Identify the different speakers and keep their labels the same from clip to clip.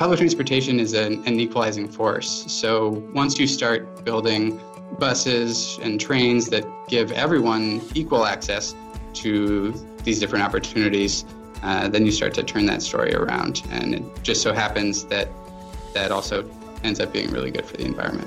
Speaker 1: Public transportation is an equalizing force. So once you start building buses and trains that give everyone equal access to these different opportunities, then you start to turn that story around. And it just so happens that that also ends up being really good for the environment.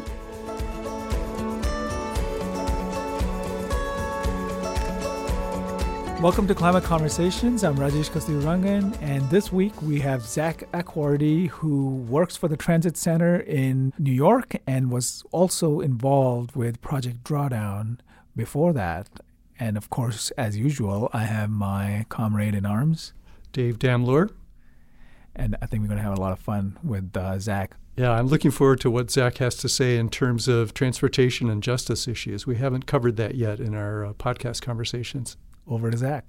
Speaker 2: Welcome to Climate Conversations. I'm Rajesh Kastirangan, and this week we have Zach Acquarty, who works for the Transit Center in New York and was also involved with Project Drawdown before that. And of course, as usual, I have my comrade in arms,
Speaker 3: Dave Damlur.
Speaker 2: And I think we're going to have a lot of fun with Zach.
Speaker 3: Yeah, I'm looking forward to what Zach has to say in terms of transportation and justice issues. We haven't covered that yet in our podcast conversations.
Speaker 2: Over to Zach.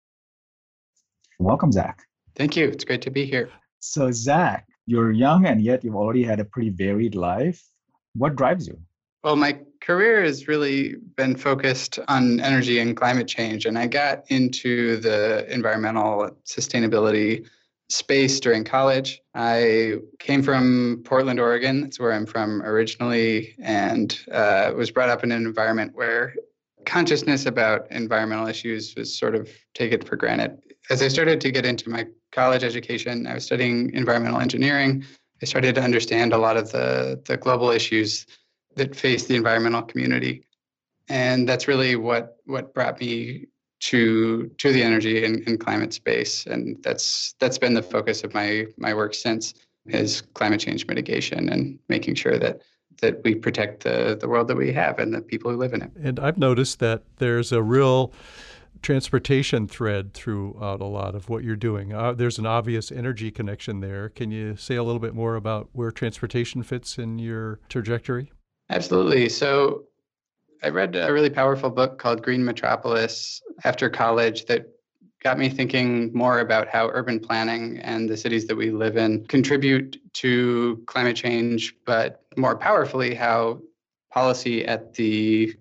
Speaker 4: Welcome, Zach.
Speaker 1: Thank you. It's great to be here.
Speaker 4: So, Zach, you're young and yet you've already had a pretty varied life. What drives you?
Speaker 1: Well, my career has really been focused on energy and climate change, and I got into the environmental sustainability space during college. I came from Portland, Oregon. That's where I'm from originally, and was brought up in an environment where consciousness about environmental issues was sort of taken for granted. As I started to get into my college education, I was studying environmental engineering. I started to understand a lot of the global issues that face the environmental community. And that's really what brought me to the energy and climate space. And that's been the focus of my work since, is climate change mitigation and making sure that we protect the world that we have and the people who live in it.
Speaker 3: And I've noticed that there's a real transportation thread throughout a lot of what you're doing. There's an obvious energy connection there. Can you say a little bit more about where transportation fits in your trajectory?
Speaker 1: Absolutely. So I read a really powerful book called Green Metropolis after college that got me thinking more about how urban planning and the cities that we live in contribute to climate change, but more powerfully, how policy at the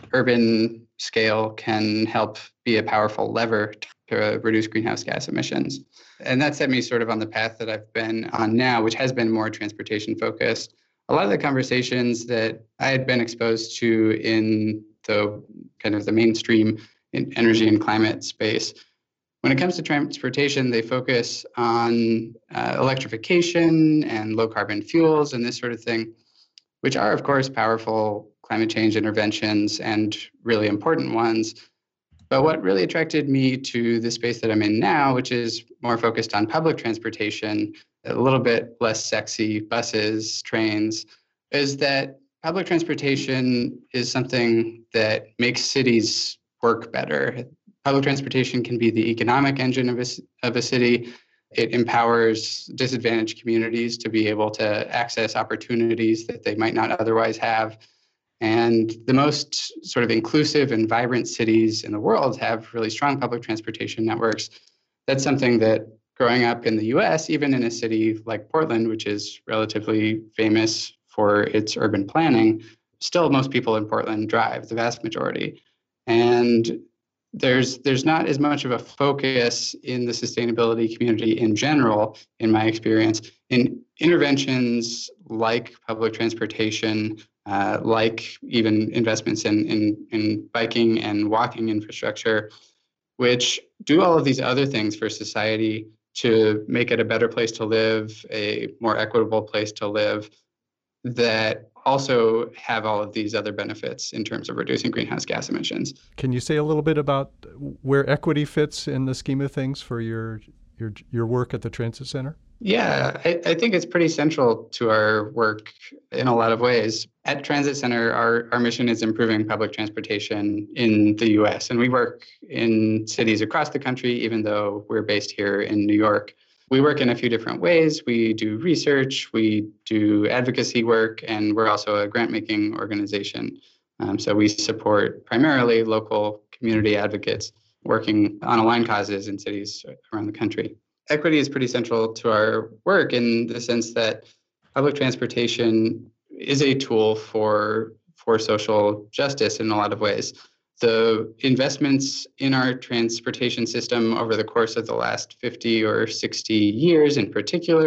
Speaker 1: urban scale can help be a powerful lever to reduce greenhouse gas emissions. And that set me sort of on the path that I've been on now, which has been more transportation focused. A lot of the conversations that I had been exposed to in the kind of the mainstream in energy and climate space, when it comes to transportation, they focus on electrification and low carbon fuels and this sort of thing, which are, of course, powerful climate change interventions and really important ones. But what really attracted me to the space that I'm in now, which is more focused on public transportation, a little bit less sexy, buses, trains, is that public transportation is something that makes cities work better. Public transportation can be the economic engine of a city. It empowers disadvantaged communities to be able to access opportunities that they might not otherwise have. And the most sort of inclusive and vibrant cities in the world have really strong public transportation networks. That's something that growing up in the US, even in a city like Portland, which is relatively famous for its urban planning, still most people in Portland drive, the vast majority. And there's not as much of a focus in the sustainability community in general, in my experience, in interventions like public transportation, like even investments in biking and walking infrastructure, which do all of these other things for society to make it a better place to live, a more equitable place to live, that also have all of these other benefits in terms of reducing greenhouse gas emissions.
Speaker 3: Can you say a little bit about where equity fits in the scheme of things for your work at the Transit Center?
Speaker 1: Yeah, I think it's pretty central to our work in a lot of ways. At Transit Center, our mission is improving public transportation in the U.S., and we work in cities across the country, even though we're based here in New York. We work in a few different ways. We do research, we do advocacy work, and we're also a grant-making organization. So we support primarily local community advocates working on aligned causes in cities around the country. Equity is pretty central to our work in the sense that public transportation is a tool for social justice in a lot of ways. The investments in our transportation system over the course of the last 50 or 60 years in particular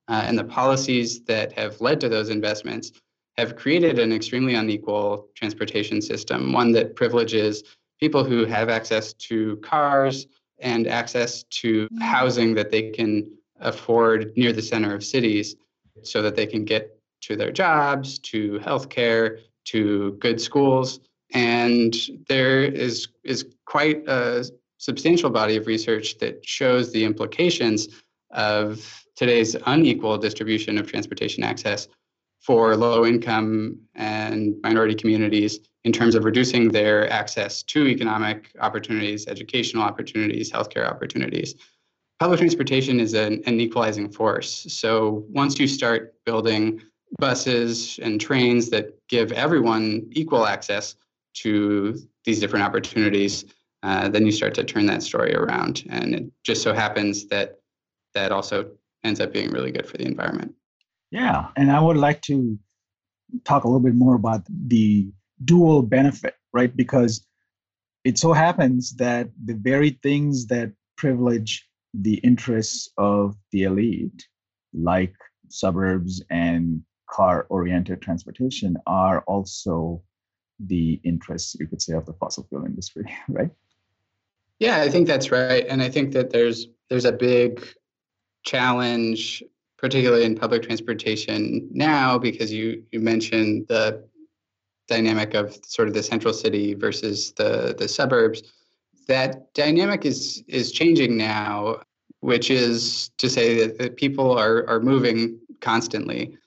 Speaker 1: and the policies that have led to those investments have created an extremely unequal transportation system, one that privileges people who have access to cars and access to housing that they can afford near the center of cities so that they can get to their jobs, to healthcare, to good schools. And there is quite a substantial body of research that shows the implications of today's unequal distribution of transportation access for low-income and minority communities in terms of reducing their access to economic opportunities, educational opportunities, healthcare opportunities. Public transportation is an equalizing force. So once you start building buses and trains that give everyone equal access to these different opportunities, then you start to turn that story around. And it just so happens that that also ends up being really good for the environment.
Speaker 4: Yeah, and I would like to talk a little bit more about the dual benefit, right? Because it so happens that the very things that privilege the interests of the elite, like suburbs and car-oriented transportation, are also the interests, you could say, of the fossil fuel industry, right?
Speaker 1: Yeah, I think that's right. And I think that there's a big challenge, particularly in public transportation now, because you mentioned the dynamic of sort of the central city versus the suburbs. That dynamic is changing now, which is to say that people are moving constantly.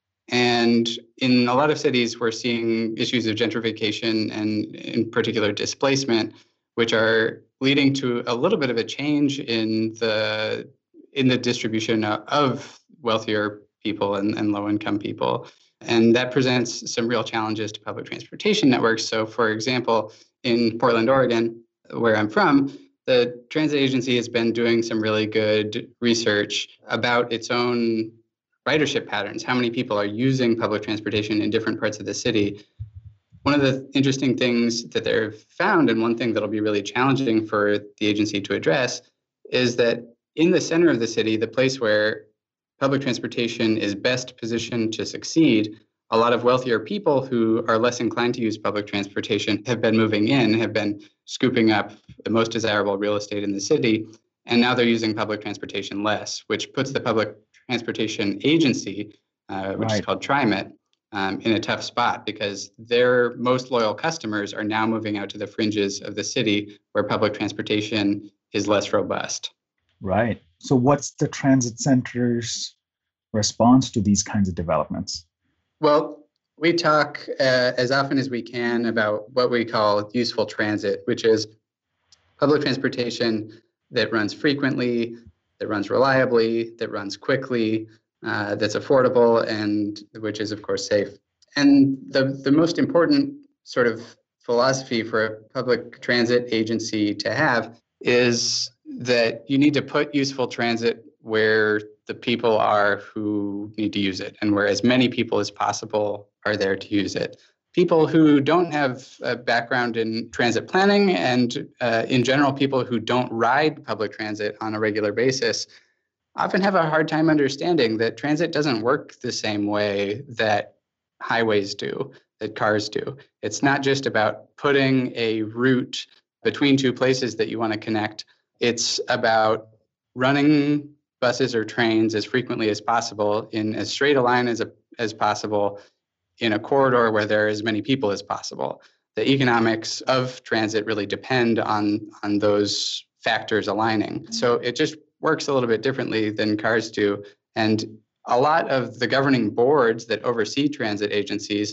Speaker 1: And in a lot of cities, we're seeing issues of gentrification and in particular displacement, which are leading to a little bit of a change in the distribution of wealthier people and low-income people. And that presents some real challenges to public transportation networks. So, for example, in Portland, Oregon, where I'm from, the transit agency has been doing some really good research about its own ridership patterns, how many people are using public transportation in different parts of the city. One of the interesting things that they've found, and one thing that'll be really challenging for the agency to address, is that in the center of the city, the place where public transportation is best positioned to succeed, a lot of wealthier people who are less inclined to use public transportation have been moving in, have been scooping up the most desirable real estate in the city, and now they're using public transportation less, which puts the public transportation agency, which is called TriMet, in a tough spot because their most loyal customers are now moving out to the fringes of the city where public transportation is less robust.
Speaker 4: Right. So what's the transit center's response to these kinds of developments?
Speaker 1: Well, we talk as often as we can about what we call useful transit, which is public transportation that runs frequently, that runs reliably, that runs quickly, that's affordable, and which is, of course, safe. And the most important sort of philosophy for a public transit agency to have is that you need to put useful transit where the people are who need to use it and where as many people as possible are there to use it. People who don't have a background in transit planning and in general, people who don't ride public transit on a regular basis often have a hard time understanding that transit doesn't work the same way that highways do, that cars do. It's not just about putting a route between two places that you want to connect. It's about running buses or trains as frequently as possible in as straight a line as possible in a corridor where there are as many people as possible. The economics of transit really depend on those factors aligning. So it just works a little bit differently than cars do. And a lot of the governing boards that oversee transit agencies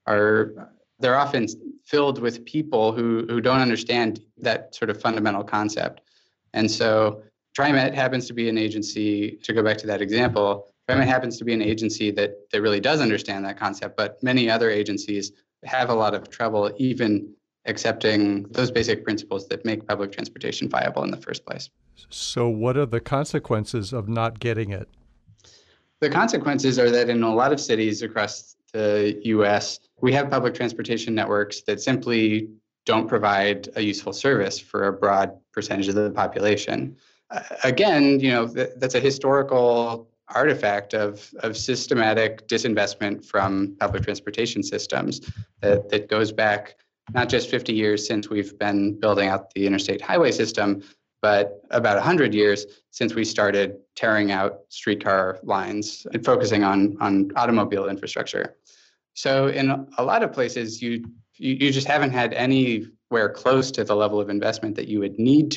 Speaker 1: they're often filled with people who don't understand that sort of fundamental concept. And so TriMet happens to be an agency, to go back to that example, TriMet happens to be an agency that really does understand that concept, but many other agencies have a lot of trouble even accepting those basic principles that make public transportation viable in the first place.
Speaker 3: So what are the consequences of not getting it?
Speaker 1: The consequences are that in a lot of cities across the U.S., we have public transportation networks that simply don't provide a useful service for a broad percentage of the population. Again, that's a historical artifact of systematic disinvestment from public transportation systems that goes back not just 50 years since we've been building out the interstate highway system, but about 100 years since we started tearing out streetcar lines and focusing on automobile infrastructure. So in a lot of places, you just haven't had anywhere close to the level of investment that you would need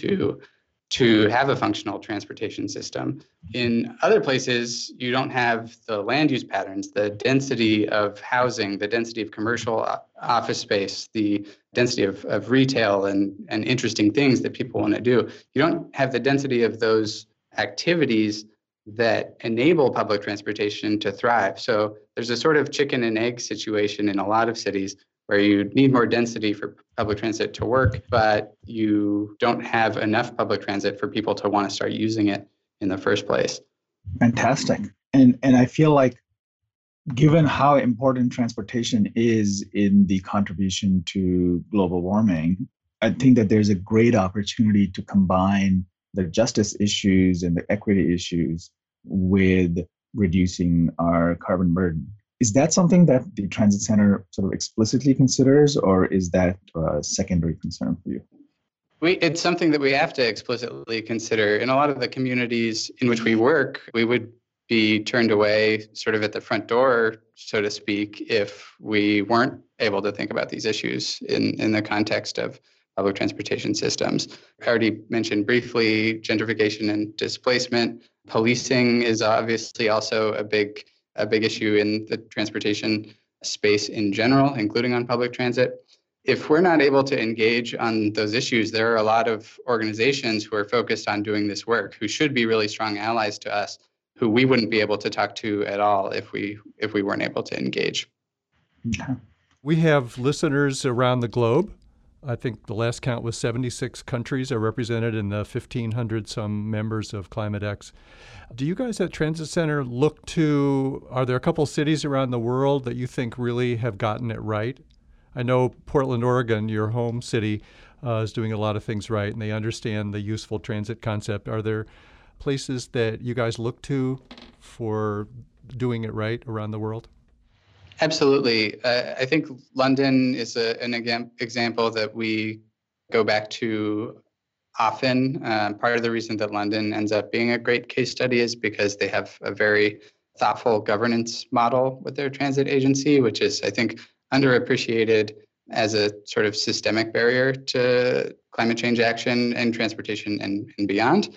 Speaker 1: to have a functional transportation system. In other places, you don't have the land use patterns, the density of housing, the density of commercial office space, the density of retail and interesting things that people want to do. You don't have the density of those activities that enable public transportation to thrive. So there's a sort of chicken and egg situation in a lot of cities where you need more density for public transit to work, but you don't have enough public transit for people to want to start using it in the first place.
Speaker 4: Fantastic. And I feel like given how important transportation is in the contribution to global warming, I think that there's a great opportunity to combine the justice issues and the equity issues with reducing our carbon burden. Is that something that the Transit Center sort of explicitly considers, or is that a secondary concern for you?
Speaker 1: It's something that we have to explicitly consider. In a lot of the communities in which we work, we would be turned away sort of at the front door, so to speak, if we weren't able to think about these issues in the context of public transportation systems. I already mentioned briefly gentrification and displacement. Policing is obviously also a big issue in the transportation space in general, including on public transit. If we're not able to engage on those issues, there are a lot of organizations who are focused on doing this work, who should be really strong allies to us, who we wouldn't be able to talk to at all if we weren't able to engage.
Speaker 4: Okay.
Speaker 3: We have listeners around the globe. I think the last count was 76 countries are represented in the 1,500 some members of Climate X. Do you guys at Transit Center are there a couple cities around the world that you think really have gotten it right? I know Portland, Oregon, your home city, is doing a lot of things right, and they understand the useful transit concept. Are there places that you guys look to for doing it right around the world?
Speaker 1: Absolutely. I think London is an example that we go back to often. Part of the reason that London ends up being a great case study is because they have a very thoughtful governance model with their transit agency, which is, I think, underappreciated as a sort of systemic barrier to climate change action and transportation and beyond.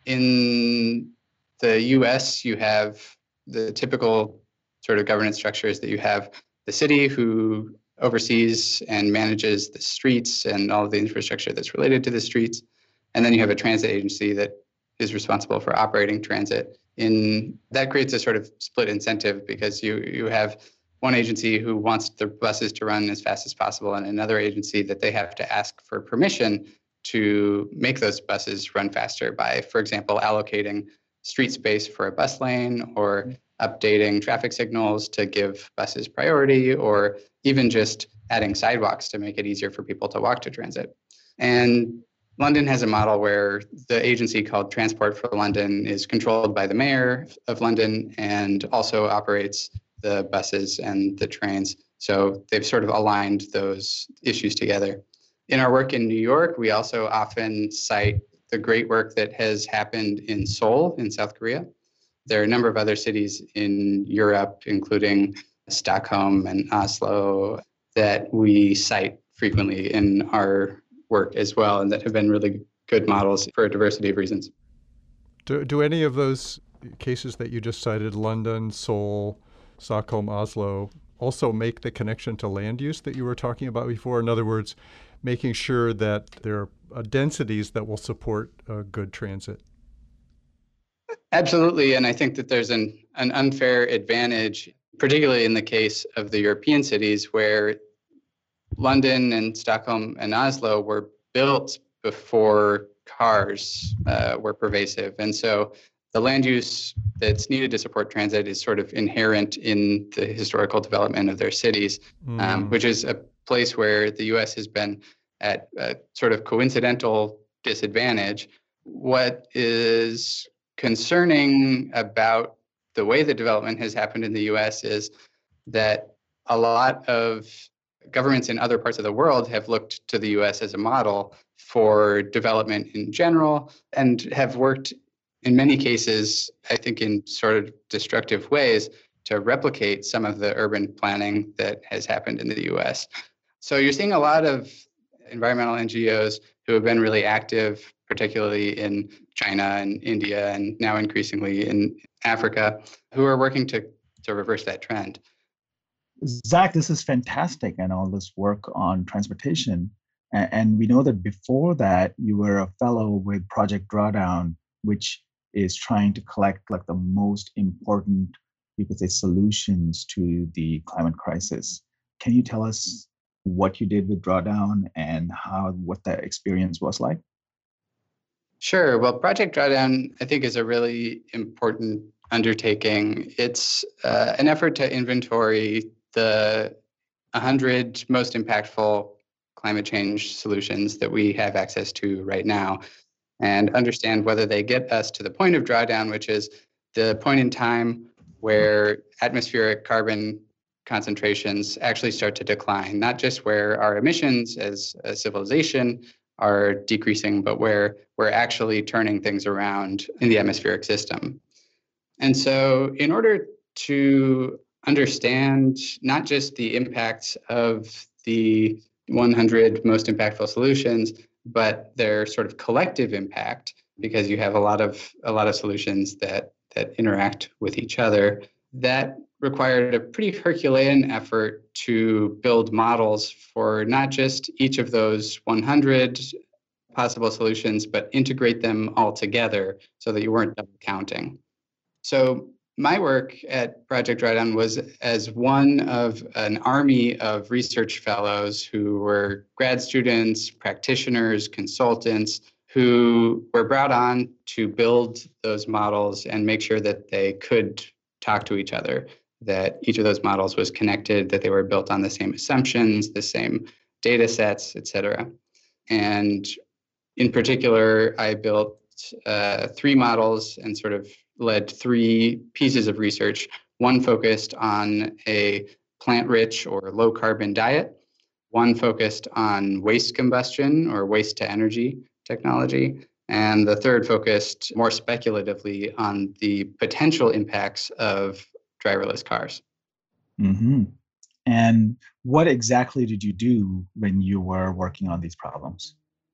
Speaker 1: In the US, you have the typical sort of governance structures that you have the city who oversees and manages the streets and all of the infrastructure that's related to the streets. And then you have a transit agency that is responsible for operating transit. That creates a sort of split incentive because you have one agency who wants the buses to run as fast as possible and another agency that they have to ask for permission to make those buses run faster by, for example, allocating street space for a bus lane or updating traffic signals to give buses priority, or even just adding sidewalks to make it easier for people to walk to transit. And London has a model where the agency called Transport for London is controlled by the mayor of London and also operates the buses and the trains. So they've sort of aligned those issues together. In our work in New York, we also often cite the great work that has happened in Seoul in South Korea. There are a number of other cities in Europe, including Stockholm and Oslo, that we cite frequently in our work as well, and that have been really good models for a diversity of reasons.
Speaker 3: Do any of those cases that you just cited, London, Seoul, Stockholm, Oslo, also make the connection to land use that you were talking about before? In other words, making sure that there are densities that will support good transit?
Speaker 1: Absolutely. And I think that there's an unfair advantage, particularly in the case of the European cities where London and Stockholm and Oslo were built before cars were pervasive. And so the land use that's needed to support transit is sort of inherent in the historical development of their cities, which is a place where the U.S. has been at a sort of coincidental disadvantage. What is concerning about the way the development has happened in the US is that a lot of governments in other parts of the world have looked to the US as a model for development in general and have worked in many cases, I think, in sort of destructive ways to replicate some of the urban planning that has happened in the US. So you're seeing a lot of environmental NGOs who have been really active, particularly in China and India, and now increasingly in Africa, who are working to reverse that trend.
Speaker 4: Zach, this is fantastic, and all this work on transportation. And we know that before that, you were a fellow with Project Drawdown, which is trying to collect like the most important, you could say, solutions to the climate crisis. Can you tell us what you did with Drawdown and what that experience was like?
Speaker 1: Sure. Well, Project Drawdown, I think, is a really important undertaking. It's an effort to inventory the 100 most impactful climate change solutions that we have access to right now, and understand whether they get us to the point of drawdown, which is the point in time where atmospheric carbon concentrations actually start to decline, not just where our emissions as a civilization are decreasing, but where we're actually turning things around in the atmospheric system. And so in order to understand not just the impacts of the 100 most impactful solutions, but their sort of collective impact, because you have a lot of solutions that interact with each other, that required a pretty Herculean effort to build models for not just each of those 100 possible solutions, but integrate them all together so that you weren't double counting. So my work at Project Drawdown was as one of an army of research fellows who were grad students, practitioners, consultants, who were brought on to build those models and make sure that they could talk to each other, that each of those models was connected, that they were built on the same assumptions, the same data sets, et cetera. And in particular, I built 3 models and sort of led 3 pieces of research. One focused on a plant-rich or low-carbon diet, one focused on waste combustion or waste-to-energy technology, and the third focused more speculatively on the potential impacts of driverless cars.
Speaker 4: Mm-hmm. And what exactly did you do when you were working on these problems?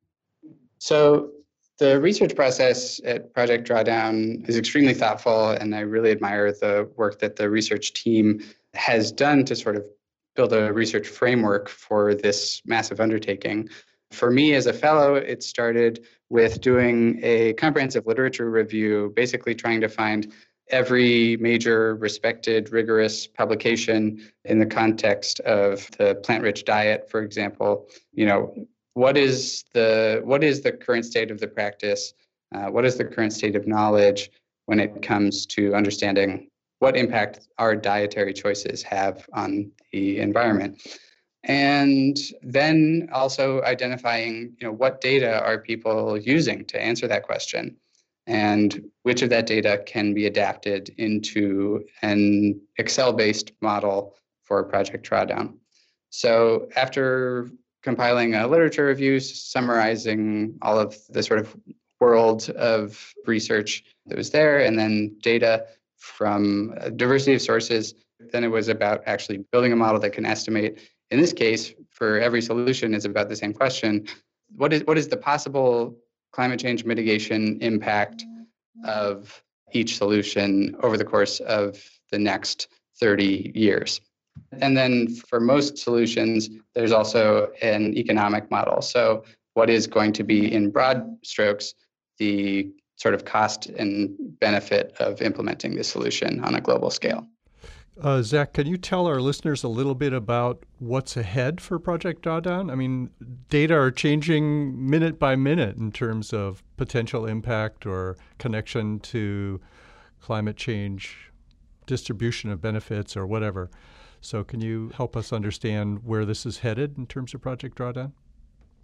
Speaker 1: So the research process at Project Drawdown is extremely thoughtful, and I really admire the work that the research team has done to sort of build a research framework for this massive undertaking. For me as a fellow, it started with doing a comprehensive literature review, basically trying to find every major respected rigorous publication in the context of the plant-rich diet, for example. What is the current state of the practice? What is the current state of knowledge when it comes to understanding what impact our dietary choices have on the environment? And then also identifying, what data are people using to answer that question, and which of that data can be adapted into an Excel-based model for Project Drawdown. So after compiling a literature review, summarizing all of the sort of world of research that was there, and then data from a diversity of sources, then it was about actually building a model that can estimate. In this case, for every solution is about the same question. What is the possible climate change mitigation impact of each solution over the course of the next 30 years? And then for most solutions, there's also an economic model. So what is going to be, in broad strokes, the sort of cost and benefit of implementing this solution on a global scale?
Speaker 3: Zach, can you tell our listeners a little bit about what's ahead for Project Drawdown? I mean, data are changing minute by minute in terms of potential impact or connection to climate change, distribution of benefits, or whatever. So can you help us understand where this is headed in terms of Project Drawdown?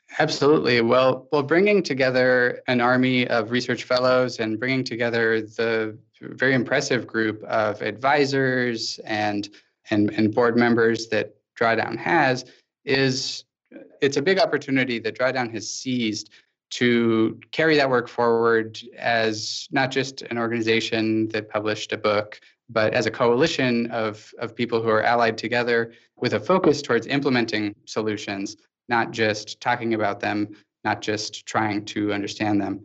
Speaker 1: Absolutely. Well, bringing together an army of research fellows and bringing together the very impressive group of advisors and board members that Drawdown has it's a big opportunity that Drawdown has seized to carry that work forward as not just an organization that published a book, but as a coalition of people who are allied together with a focus towards implementing solutions, not just talking about them, not just trying to understand them.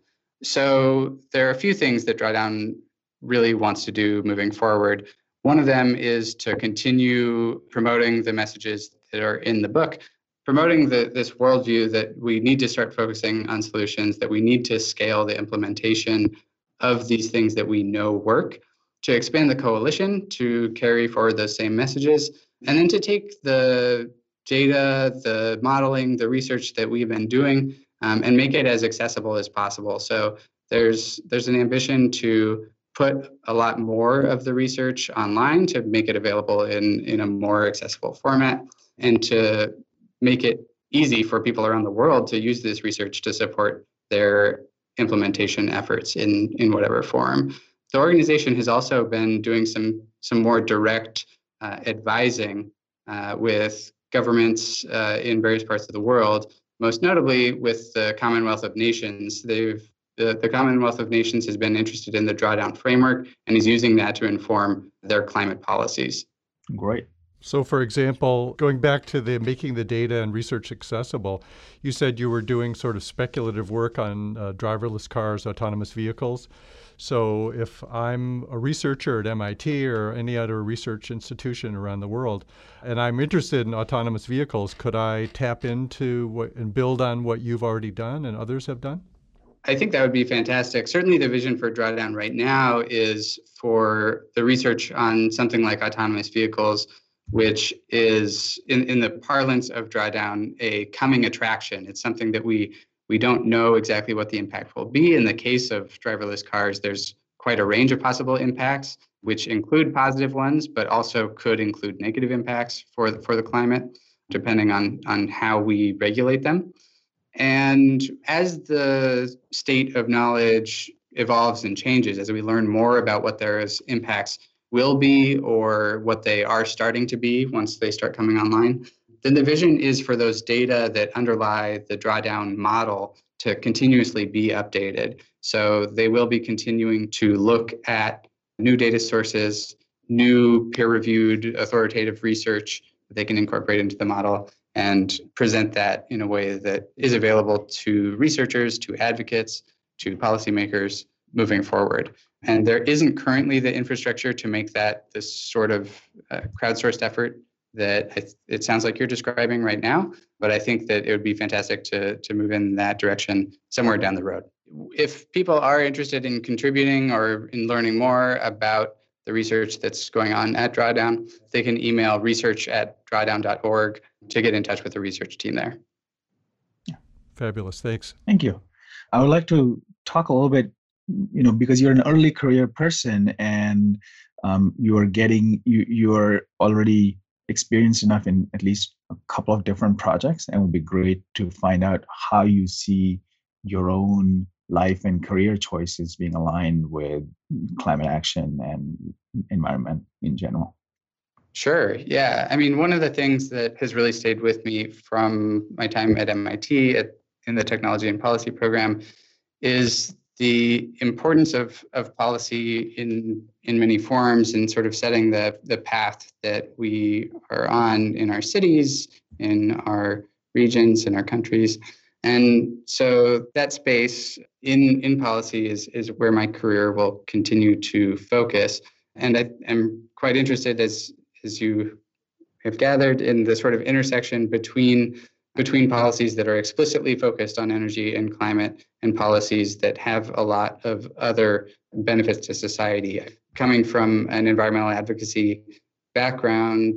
Speaker 1: So there are a few things that Drawdown really wants to do moving forward. One of them is to continue promoting the messages that are in the book, promoting this worldview that we need to start focusing on solutions, that we need to scale the implementation of these things that we know work, to expand the coalition to carry forward those same messages, and then to take the data, the modeling, the research that we've been doing, and make it as accessible as possible. So there's an ambition to put a lot more of the research online to make it available in a more accessible format, and to make it easy for people around the world to use this research to support their implementation efforts in whatever form. The organization has also been doing some more direct advising with governments in various parts of the world, most notably with the Commonwealth of Nations. The Commonwealth of Nations has been interested in the Drawdown framework and is using that to inform their climate policies.
Speaker 4: Great.
Speaker 3: So, for example, going back to the making the data and research accessible, you said you were doing sort of speculative work on driverless cars, autonomous vehicles. So if I'm a researcher at MIT or any other research institution around the world, and I'm interested in autonomous vehicles, could I tap into and build on what you've already done and others have done?
Speaker 1: I think that would be fantastic. Certainly the vision for Drawdown right now is for the research on something like autonomous vehicles, which is, in the parlance of Drawdown, a coming attraction. It's something that we don't know exactly what the impact will be. In the case of driverless cars, there's quite a range of possible impacts, which include positive ones, but also could include negative impacts for the climate, depending on how we regulate them. And as the state of knowledge evolves and changes, as we learn more about what those impacts will be or what they are starting to be once they start coming online, then the vision is for those data that underlie the Drawdown model to continuously be updated. So they will be continuing to look at new data sources, new peer-reviewed authoritative research that they can incorporate into the model and present that in a way that is available to researchers, to advocates, to policymakers moving forward. And there isn't currently the infrastructure to make that this sort of crowdsourced effort that it sounds like you're describing right now, but I think that it would be fantastic to move in that direction somewhere down the road. If people are interested in contributing or in learning more about the research that's going on at Drawdown, they can email research@drawdown.org to get in touch with the research team there.
Speaker 3: Yeah. Fabulous. Thanks.
Speaker 4: Thank you. I would like to talk a little bit, because you're an early career person and you are already experienced enough in at least a couple of different projects, and it would be great to find out how you see your own life and career choices being aligned with climate action and environment in general.
Speaker 1: Sure. Yeah. I mean, one of the things that has really stayed with me from my time at MIT in the technology and policy program is the importance of policy in many forms and sort of setting the path that we are on in our cities, in our regions, in our countries. And so that space in policy is where my career will continue to focus. And I'm quite interested, as you have gathered, in the sort of intersection between policies that are explicitly focused on energy and climate and policies that have a lot of other benefits to society. Coming from an environmental advocacy background,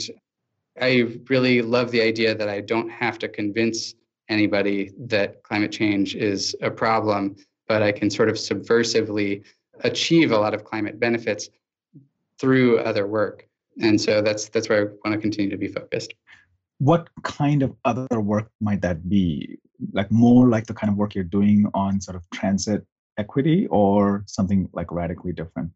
Speaker 1: I really love the idea that I don't have to convince anybody that climate change is a problem, but I can sort of subversively achieve a lot of climate benefits through other work. And so that's where I want to continue to be focused.
Speaker 4: what kind of other work might that be? Like more like the kind of work you're doing on sort of transit equity or something like radically different?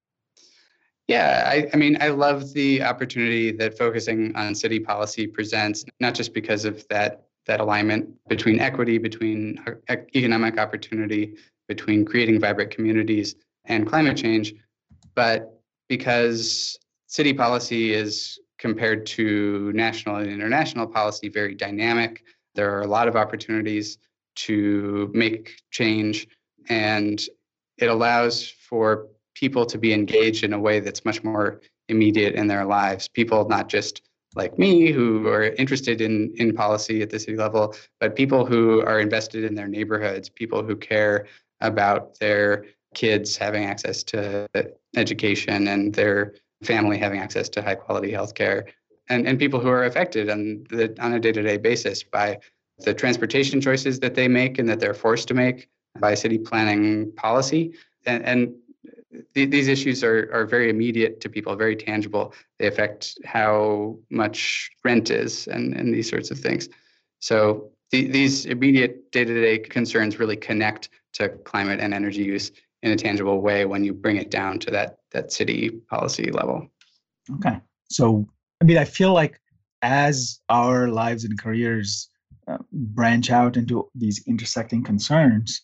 Speaker 1: Yeah, I mean, I love the opportunity that focusing on city policy presents, not just because of that alignment between equity, between economic opportunity, between creating vibrant communities and climate change, but because city policy is compared to national and international policy very dynamic. There are a lot of opportunities to make change, and it allows for people to be engaged in a way that's much more immediate in their lives. People not just like me who are interested in policy at the city level, but people who are invested in their neighborhoods, people who care about their kids having access to education and their family having access to high quality healthcare, and people who are affected on a day-to-day basis by the transportation choices that they make and that they're forced to make by city planning policy. And these issues are very immediate to people, very tangible. They affect how much rent is and these sorts of things. So these immediate day-to-day concerns really connect to climate and energy use in a tangible way when you bring it down to that city policy level.
Speaker 4: Okay. So, I mean, I feel like as our lives and careers branch out into these intersecting concerns,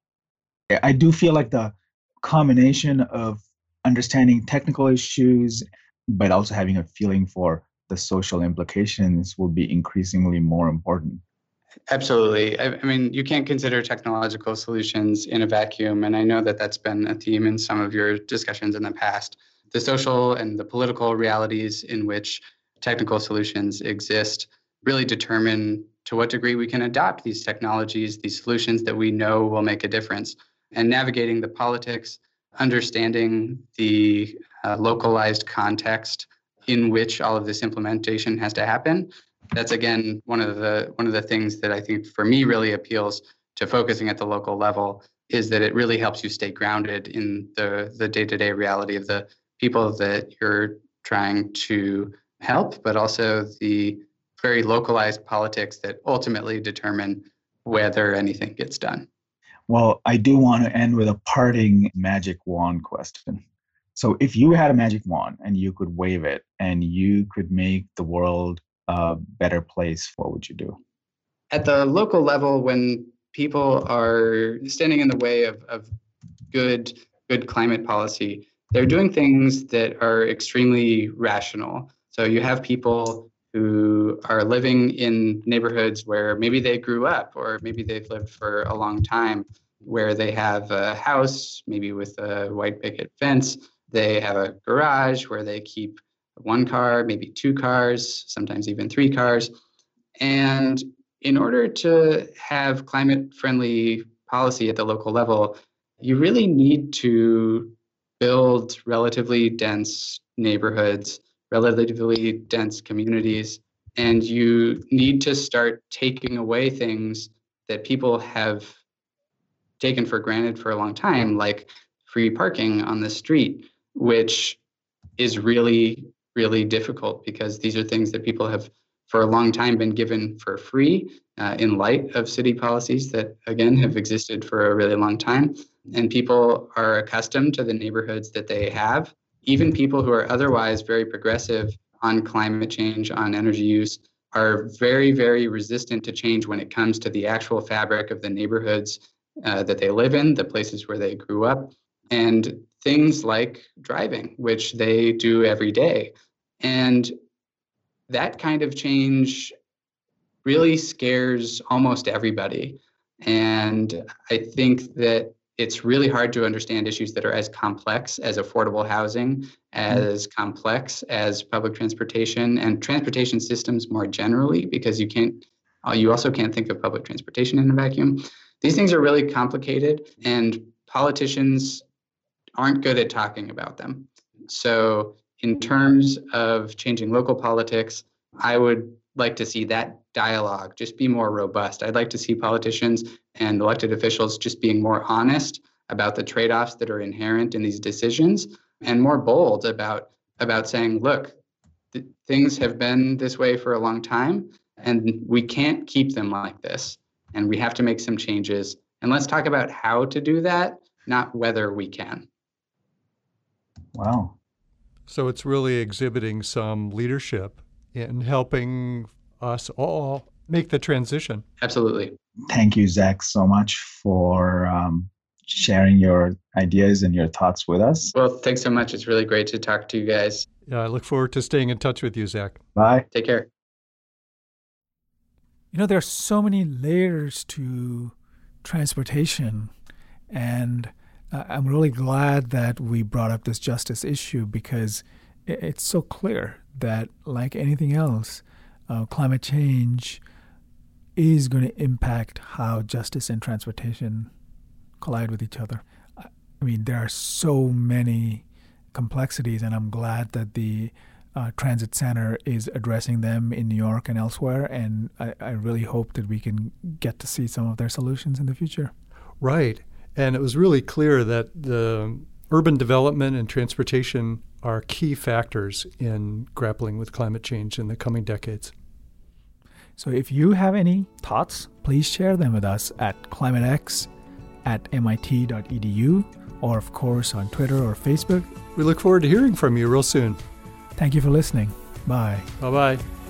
Speaker 4: I do feel like the combination of understanding technical issues, but also having a feeling for the social implications will be increasingly more important.
Speaker 1: Absolutely. I mean, you can't consider technological solutions in a vacuum. And I know that that's been a theme in some of your discussions in the past. The social and the political realities in which technical solutions exist really determine to what degree we can adopt these technologies, these solutions that we know will make a difference. And navigating the politics, understanding the localized context in which all of this implementation has to happen. That's again one of the things that I think for me really appeals to focusing at the local level is that it really helps you stay grounded in the day-to-day reality of the people that you're trying to help, but also the very localized politics that ultimately determine whether anything gets done.
Speaker 4: Well, I do want to end with a parting magic wand question. So if you had a magic wand and you could wave it and you could make the world a better place, what would you do?
Speaker 1: At the local level, when people are standing in the way of good climate policy, they're doing things that are extremely rational. So you have people who are living in neighborhoods where maybe they grew up or maybe they've lived for a long time, where they have a house, maybe with a white picket fence. They have a garage where they keep one car, maybe two cars, sometimes even three cars. And in order to have climate-friendly policy at the local level, you really need to build relatively dense neighborhoods, relatively dense communities, and you need to start taking away things that people have taken for granted for a long time, like free parking on the street, which is really, really difficult because these are things that people have for a long time been given for free in light of city policies that, again, have existed for a really long time. And people are accustomed to the neighborhoods that they have. Even people who are otherwise very progressive on climate change, on energy use, are very, very resistant to change when it comes to the actual fabric of the neighborhoods that they live in, the places where they grew up, and things like driving, which they do every day. And that kind of change really scares almost everybody. And I think that it's really hard to understand issues that are as complex as affordable housing, as complex as public transportation and transportation systems more generally, because you also can't think of public transportation in a vacuum. These things are really complicated and politicians aren't good at talking about them. So in terms of changing local politics, I would like to see that dialogue just be more robust. I'd like to see politicians and elected officials just being more honest about the trade-offs that are inherent in these decisions and more bold about saying, look, things have been this way for a long time, and we can't keep them like this. And we have to make some changes. And let's talk about how to do that, not whether we can.
Speaker 4: Wow.
Speaker 3: So it's really exhibiting some leadership in helping us all make the transition.
Speaker 1: Absolutely.
Speaker 4: Thank you, Zach, so much for sharing your ideas and your thoughts with us.
Speaker 1: Well, thanks so much. It's really great to talk to you guys.
Speaker 3: Yeah, I look forward to staying in touch with you, Zach.
Speaker 4: Bye.
Speaker 1: Take care.
Speaker 2: There are so many layers to transportation, and I'm really glad that we brought up this justice issue, because it's so clear that, like anything else, climate change is going to impact how justice and transportation collide with each other. I mean, there are so many complexities, and I'm glad that the Transit Center is addressing them in New York and elsewhere, and I really hope that we can get to see some of their solutions in the future.
Speaker 3: Right. And it was really clear that the urban development and transportation are key factors in grappling with climate change in the coming decades.
Speaker 2: So if you have any thoughts, please share them with us at climatex@mit.edu, or of course on Twitter or Facebook.
Speaker 3: We look forward to hearing from you real soon.
Speaker 2: Thank you for listening. Bye.
Speaker 3: Bye-bye.